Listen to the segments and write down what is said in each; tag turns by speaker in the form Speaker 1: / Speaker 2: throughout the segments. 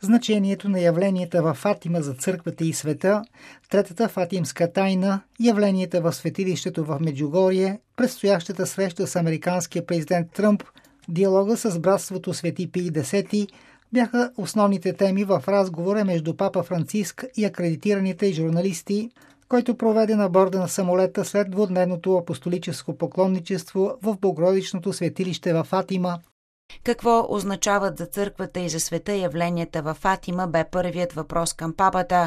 Speaker 1: значението на явленията във Фатима за църквата и света, третата фатимска тайна, явленията в светилището в Меджугорие, предстоящата среща с американския президент Тръмп, диалога с братството Свети Пий X бяха основните теми в разговора между папа Франциск и акредитираните журналисти, който проведе на борда на самолета след двудневното апостолическо поклонничество в Богородичното светилище във Фатима.
Speaker 2: Какво означават за църквата и за света явленията във Фатима, бе първият въпрос към папата.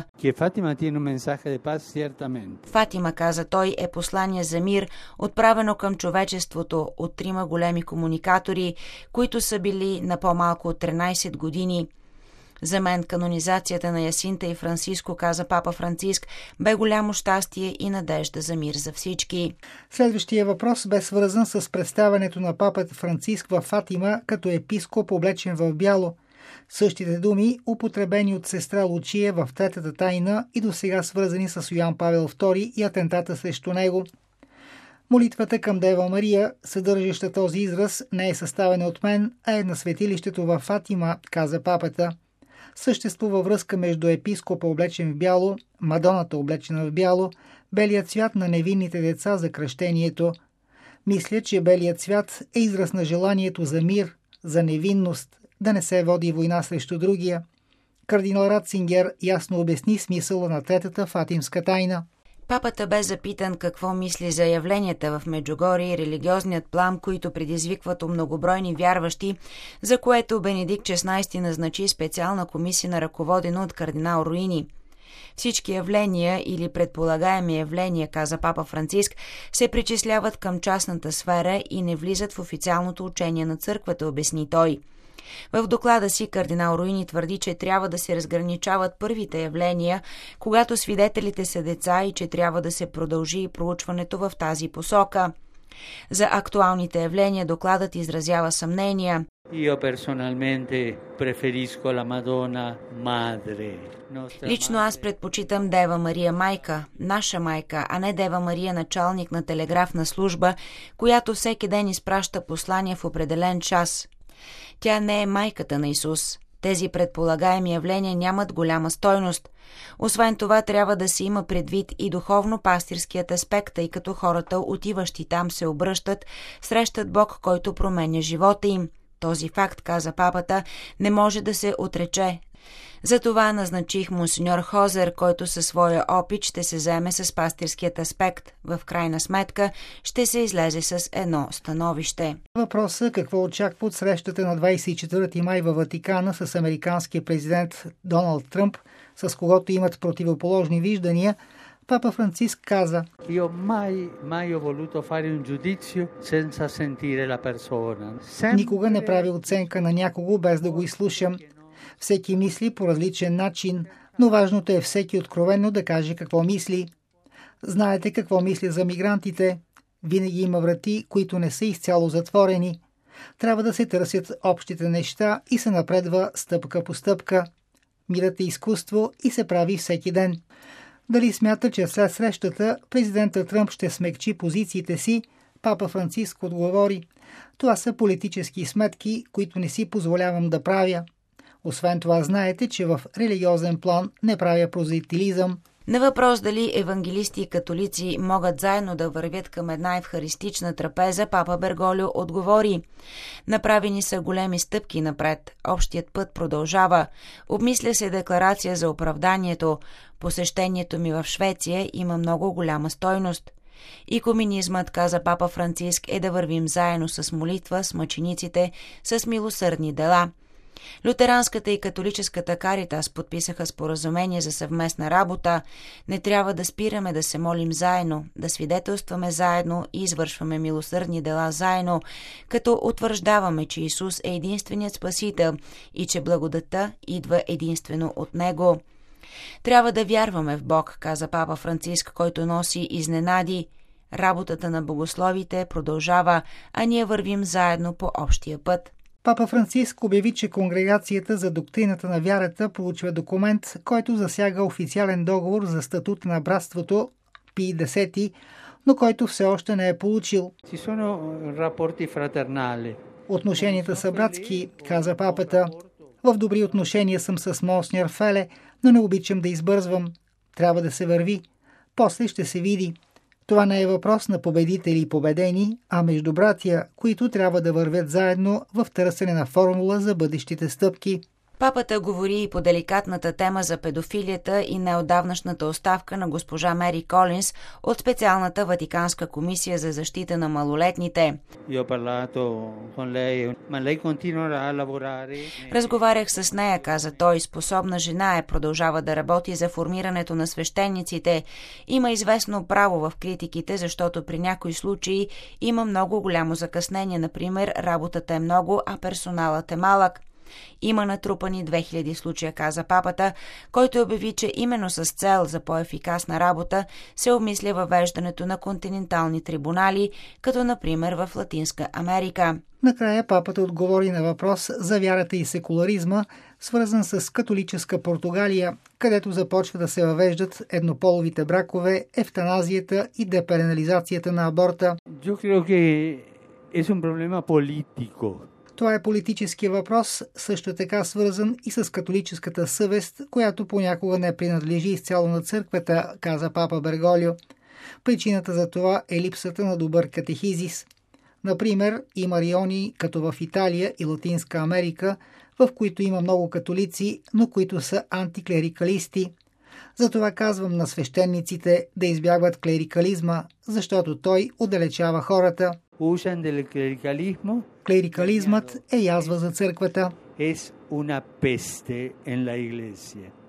Speaker 2: Фатима, каза той, е послание за мир, отправено към човечеството от трима големи комуникатори, които са били на по-малко от 13 години. За мен канонизацията на Ясинта и Франциско, каза папа Франциск, бе голямо щастие и надежда за мир за всички.
Speaker 1: Следващия въпрос бе свързан с представянето на папата Франциск в Фатима като епископ, облечен в бяло. Същите думи, употребени от сестра Лучия в третата тайна и досега свързани с Йоан Павел II и атентата срещу него. Молитвата към Дева Мария, съдържаща този израз, не е съставена от мен, а е на светилището в Фатима, каза папата. Съществува връзка между епископа, облечен в бяло, Мадоната, облечена в бяло, белият цвят на невинните деца за кръщението. Мисля, че белият цвят е израз на желанието за мир, за невинност, да не се води война срещу другия. Кардинал Ратцингер ясно обясни смисъла на третата фатимска тайна.
Speaker 2: Папата бе запитан какво мисли за явленията в Меджугорие и религиозният плам, които предизвикват у многобройни вярващи, за което Бенедикт XVI назначи специална комисия, ръководена от кардинал Руини. Всички явления или предполагаеми явления, каза папа Франциск, се причисляват към частната сфера и не влизат в официалното учение на църквата, обясни той. В доклада си кардинал Руини твърди, че трябва да се разграничават първите явления, когато свидетелите са деца, и че трябва да се продължи проучването в тази посока. За актуалните явления докладът изразява съмнения. Лично аз предпочитам Дева Мария майка, наша майка, а не Дева Мария началник на телеграфна служба, която всеки ден изпраща послания в определен час. Тя не е майката на Исус. Тези предполагаеми явления нямат голяма стойност. Освен това, трябва да се има предвид и духовно-пастирският аспект, тъй като хората, отиващи там, се обръщат, срещат Бог, който променя живота им. Този факт, каза папата, не може да се отрече. Затова назначих монсеньор Хозер, който със своя опит ще се заеме с пастирският аспект. В крайна сметка ще се излезе с едно становище.
Speaker 1: Въпросът какво очаква от срещата на 24 май във Ватикана с американския президент Доналд Тръмп, с когото имат противоположни виждания, папа Франциск каза: никога не правя оценка на някого без да го изслушам. Всеки мисли по различен начин, но важното е всеки откровенно да каже какво мисли. Знаете какво мисля за мигрантите? Винаги има врати, които не са изцяло затворени. Трябва да се търсят общите неща и се напредва стъпка по стъпка. Мирът е изкуство и се прави всеки ден. Дали смята, че след срещата президента Тръмп ще смекчи позициите си, папа Франциск отговори: това са политически сметки, които не си позволявам да правя. Освен това, знаете, че в религиозен план не правя прозелитизъм.
Speaker 2: На въпрос дали евангелисти и католици могат заедно да вървят към една евхаристична трапеза, папа Берголио отговори: направени са големи стъпки напред. Общият път продължава. Обмисля се декларация за оправданието. Посещението ми в Швеция има много голяма стойност. Икуменизмът, каза папа Франциск, е да вървим заедно с молитва, с мъчениците, с милосърдни дела. Лютеранската и католическата Каритас подписаха споразумение за съвместна работа. Не трябва да спираме да се молим заедно, да свидетелстваме заедно и извършваме милосърдни дела заедно, като утвърждаваме, че Исус е единственият Спасител и че благодата идва единствено от Него. Трябва да вярваме в Бог, каза папа Франциск, който носи изненади. Работата на богословите продължава, а ние вървим заедно по общия път.
Speaker 1: Папа Франциск обяви, че Конгрегацията за доктрината на вярата получва документ, който засяга официален договор за статут на братството Пий X, но който все още не е получил. Отношенията са братски, каза папата. В добри отношения съм с Монсеньор Феле, но не обичам да избързвам. Трябва да се върви. После ще се види. Това не е въпрос на победители и победени, а между братия, които трябва да вървят заедно в търсене на формула за бъдещите стъпки.
Speaker 2: Папата говори и по деликатната тема за педофилията и неотдавнашната оставка на госпожа Мери Колинс от специалната Ватиканска комисия за защита на малолетните. Разговарях с нея, каза той, способна жена е, продължава да работи за формирането на свещениците. Има известно право в критиките, защото при някои случаи има много голямо закъснение. Например, работата е много, а персоналът е малък. Има натрупани 2000 случая, каза папата, който обяви, че именно с цел за по-ефикасна работа се обмисля въвеждането на континентални трибунали, като например в Латинска Америка.
Speaker 1: Накрая папата отговори на въпрос за вярата и секуларизма, свързан с католическа Португалия, където започва да се въвеждат еднополовите бракове, евтаназията и депенализацията на аборта. Това е политически въпрос, също така свързан и с католическата съвест, която понякога не принадлежи изцяло на църквата, каза папа Берголио. Причината за това е липсата на добър катехизис. Например, има райони, като в Италия и Латинска Америка, в които има много католици, но които са антиклерикалисти. Затова казвам на свещениците да избягват клерикализма, защото той отдалечава хората. Клерикализмът е язва за църквата.